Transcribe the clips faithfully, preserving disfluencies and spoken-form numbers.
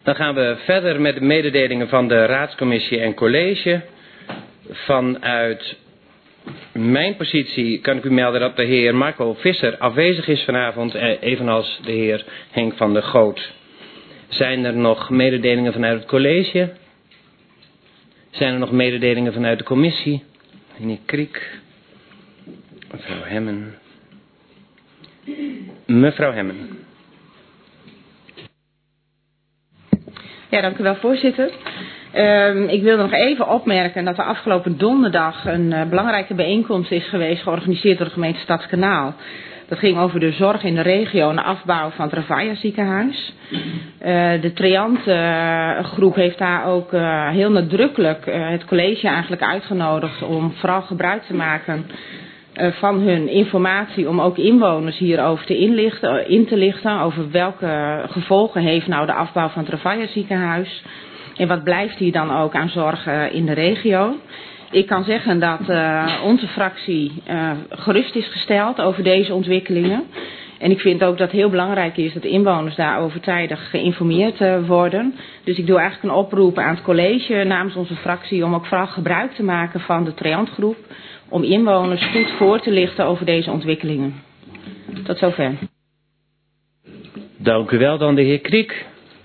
Dan gaan we verder met de mededelingen van de raadscommissie en college. Vanuit mijn positie kan ik u melden dat de heer Marco Visser afwezig is vanavond, evenals de heer Henk van der Goot. Zijn er nog mededelingen vanuit het college? Zijn er nog mededelingen vanuit de commissie? Meneer Kriek. Mevrouw Hemmen. Mevrouw Hemmen. Ja, dank u wel, voorzitter. Uh, ik wilde nog even opmerken dat er afgelopen donderdag een uh, belangrijke bijeenkomst is geweest, georganiseerd door de gemeente Stadskanaal. Dat ging over de zorg in de regio en de afbouw van het Ravaya ziekenhuis. Uh, de Triant uh, groep heeft daar ook uh, heel nadrukkelijk uh, het college eigenlijk uitgenodigd om vooral gebruik te maken uh, van hun informatie, om ook inwoners hierover te inlichten, uh, in te lichten over welke gevolgen heeft nou de afbouw van het Ravaya ziekenhuis en wat blijft hier dan ook aan zorg uh, in de regio. Ik kan zeggen dat uh, onze fractie uh, gerust is gesteld over deze ontwikkelingen. En ik vind ook dat het heel belangrijk is dat inwoners daarover tijdig geïnformeerd uh, worden. Dus ik doe eigenlijk een oproep aan het college namens onze fractie om ook vooral gebruik te maken van de Triantgroep, om inwoners goed voor te lichten over deze ontwikkelingen. Tot zover. Dank u wel, dan de heer Kriek.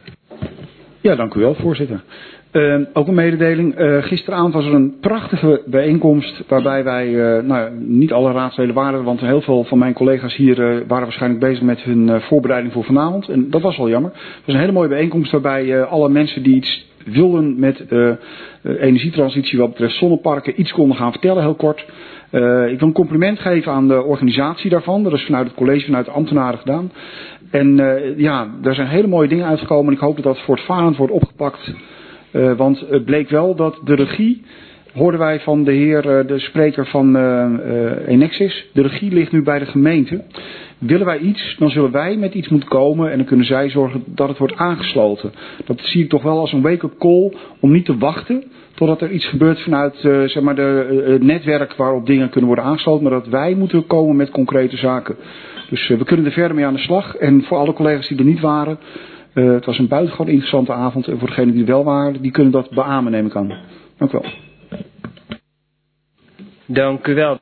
Ja, dank u wel, voorzitter. Uh, ook een mededeling. Uh, gisteravond was er een prachtige bijeenkomst waarbij wij, uh, nou, niet alle raadsleden waren, want heel veel van mijn collega's hier uh, waren waarschijnlijk bezig met hun uh, voorbereiding voor vanavond. En dat was wel jammer. Het was een hele mooie bijeenkomst waarbij uh, alle mensen die iets wilden met uh, uh, energietransitie wat betreft zonneparken iets konden gaan vertellen, heel kort. Uh, ik wil een compliment geven aan de organisatie daarvan. Dat is vanuit het college, vanuit de ambtenaren gedaan. En uh, ja, daar zijn hele mooie dingen uitgekomen. En ik hoop dat dat voortvarend wordt opgepakt. Uh, want het bleek wel dat de regie, hoorden wij van de heer, uh, de spreker van uh, uh, Enexis, de regie ligt nu bij de gemeente. Willen wij iets, dan zullen wij met iets moeten komen en dan kunnen zij zorgen dat het wordt aangesloten. Dat zie ik toch wel als een wake-up call om niet te wachten totdat er iets gebeurt vanuit uh, zeg maar de, uh, het netwerk waarop dingen kunnen worden aangesloten. Maar dat wij moeten komen met concrete zaken. Dus uh, we kunnen er verder mee aan de slag. En voor alle collega's die er niet waren, Uh, het was een buitengewoon interessante avond. En voor degenen die er wel waren, die kunnen dat beamen, neem ik aan. Dank u wel. Dank u wel.